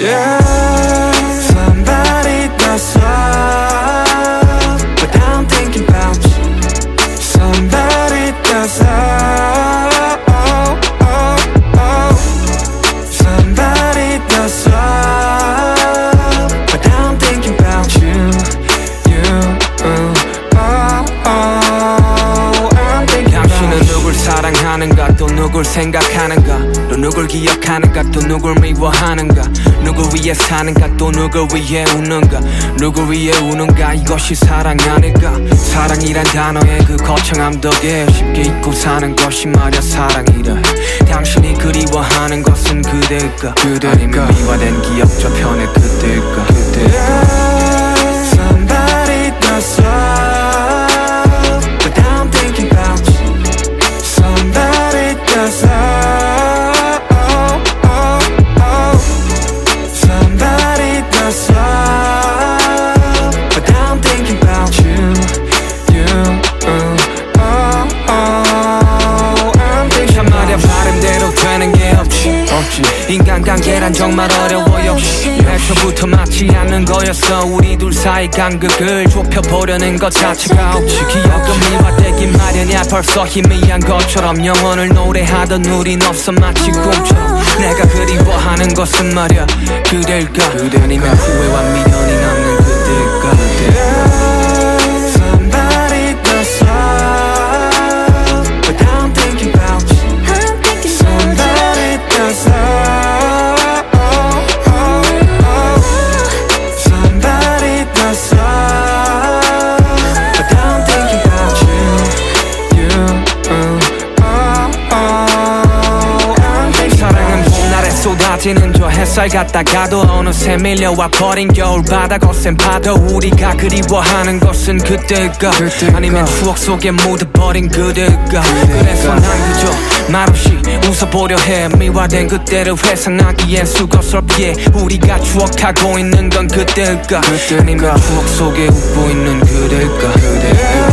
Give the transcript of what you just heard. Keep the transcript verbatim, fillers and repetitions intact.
Yeah, somebody does up, but I'm thinking about you. Somebody does up, oh, oh, oh. Somebody does up, but I'm thinking about you, you, uh, oh, oh. I'm thinking about 당신은 누굴 사랑하는가 또 누굴 생각하는가 또 누굴 기억하는가 또 누굴 미워하는가 누굴 위해 사는가 또 누굴 위해 우는가 누굴 위해 우는가 이것이 사랑 아닐까 사랑이란 단어의 그 거창함 덕에 쉽게 잊고 사는 것이 말야 사랑이라 당신이 그리워하는 것은 그대일까 그대일까 아니면 미화된 기억 저편의 그대일까 그대일까 Somebody does up, but I'm thinking about you. Somebody does up, oh, oh, oh. Somebody does up, but I'm thinking about you, you, uh, oh, oh. I'm thinking 참 말야 about you. 바람대로 되는 게 없지 없지 인간관계란 정말 어려워 역시 애초부터 맞지 않는 거였어 우리 둘 사이 간극을 좁혀보려는 것 자체가 없지 기억은 미화되긴 마련이야 벌써 희미한 것처럼 영혼을 노래하던 우린 없어 마치 꿈처럼 내가 그리워하는 것은 말야 그대일까 아니면 후회와 미련이 남는 그대일까 그대일까 Somebody does up, but I'm thinking about you. Somebody does up, oh, oh, oh. Somebody does up, but I'm thinking about you, you, uh, oh, oh. I'm thinking 사랑은 about you. 봄날에 쏟아지는 저 햇살 같다가도 어느새 밀려와 버린 겨울바다 거센 파도 우리가 그리워하는 것은 그때일까 아니면 추억 속에 묻어버린 그대일까 그래서 난 그저 말없이 웃어보려 해 미화된 그때를 회상하기엔 수고스럽게 우리가 추억하고 있는 건 그때일까 아니면 추억 속에 웃고 있는 그대일까 그대일까